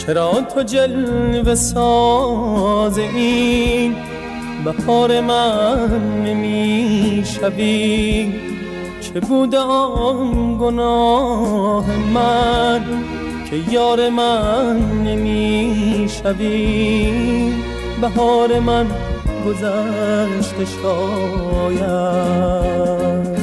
چرا تو جلوه ساز این بهار من نمی شوی؟ چه بود آن گناه من که یار من نمی شوی؟ بهار من گذشته شاید.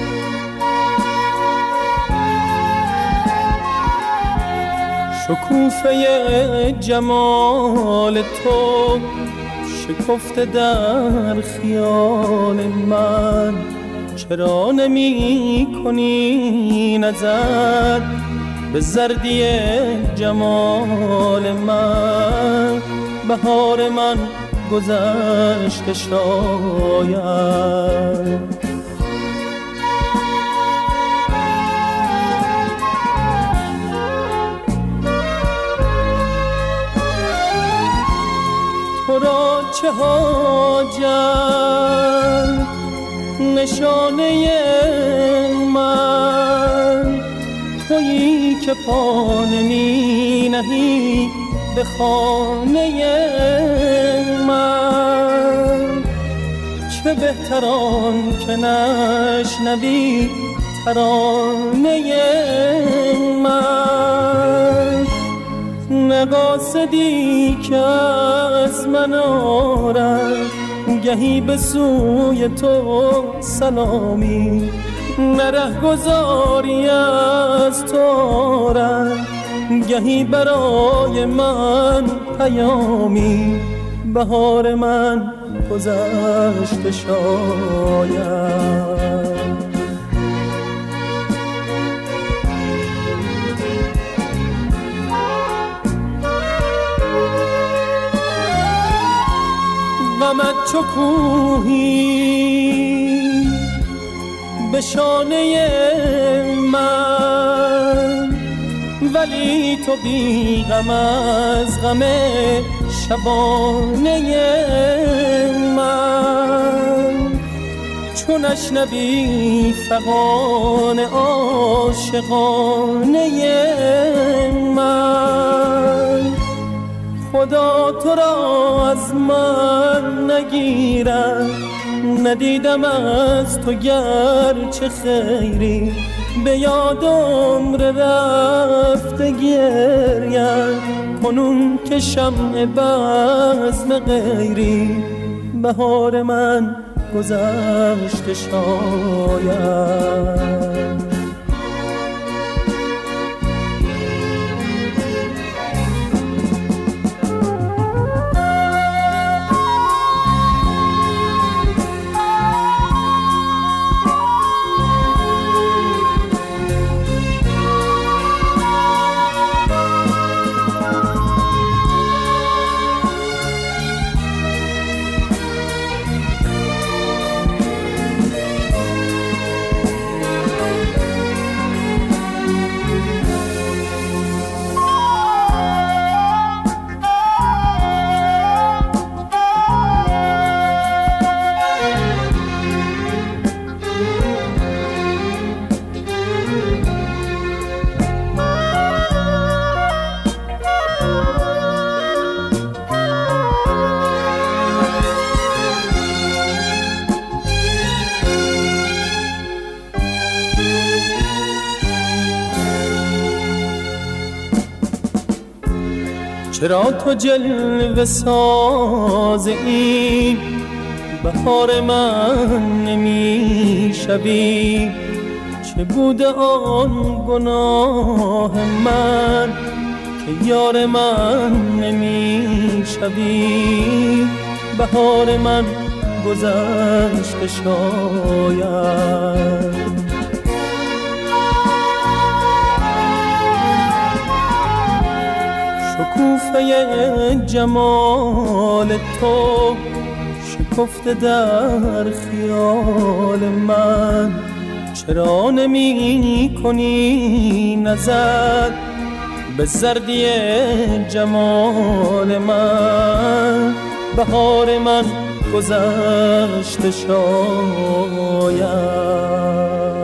شکوفه جمال تو شکفته در خیال من، چرا نمی کنی نظر به زردی جمال من؟ بهار من گذشته شاید. تو را چه حاجت نشانه من، تویی که پا نمی نهی به خانه من. چه بهتران که نشنوی ترانه من، نقاصدی که از من آرد گهی به سوی تو سلامی، نره گذاری از تو آرد گهی برای من پیامی. بهار من گذشته شاید. غمت چو کوهی به شانه من، ولی تو بی غم از غم شبانه من. چون نشنوی فغان عاشقانه من، خدا تو را از من نگیرد. ندیدم از تو گرچه خیری، به یاد عمر رفته گریم کنون که شمع بزم غیری. بهار من گذشته شاید. چرا تو جلوه ساز این بهار من نمی شوی؟ چه بود آن گناه من که یار من نمی شوی؟ بهار من گذشته شاید. شکوفه جمال تو شکفته در خیال من، چرا نمی کنی نظر به زردی جمال من؟ بهار من گذشته شاید.